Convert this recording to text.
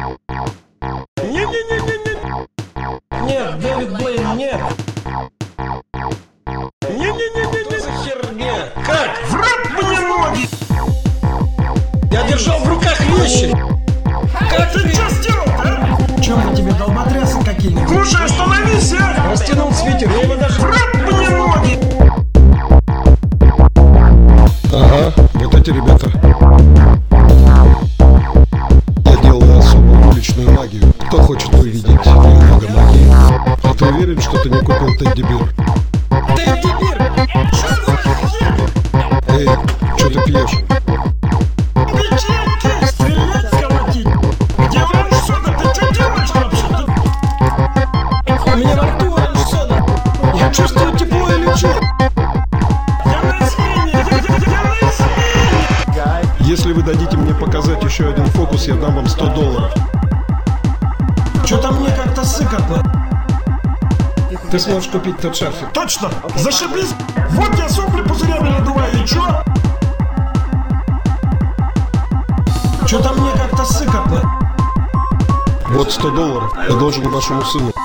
Не-не-не-не-не. Нет, Дэвид Блейн, нет. Не-не-не-не-не. За херня. Как? В рот мне ноги! Я держал в руках вещи. Как Ты что сделал, а? Чем мы тебе долботрясы какие-нибудь? Слушай, остановись, а! Растянул свитер, я его даже... В рот мне ноги! Ага, вот эти ребята. Я делаю особую уличную магию. Кто хочет увидеть немного магии? А ты уверен, что ты не купил Тедди Бир? Тедди Бир! Эй, что ты пьешь? Печеньки! Стрелять, колотить! Где оранж-сода? Ты что делаешь вообще? У меня во рту оранж-сода. Я чувствую тепло и лечу. Я на измене! Я на измене! Если вы дадите мне показать еще один фокус, я дам вам $100. Что-то мне как-то сыкотно. Ты сможешь купить тот шарфик. Точно! Зашибись! Вот я сопли пузырями надуваю, и чё? Что-то мне как-то сыкотно. Вот $100. Я должен вашему сыну.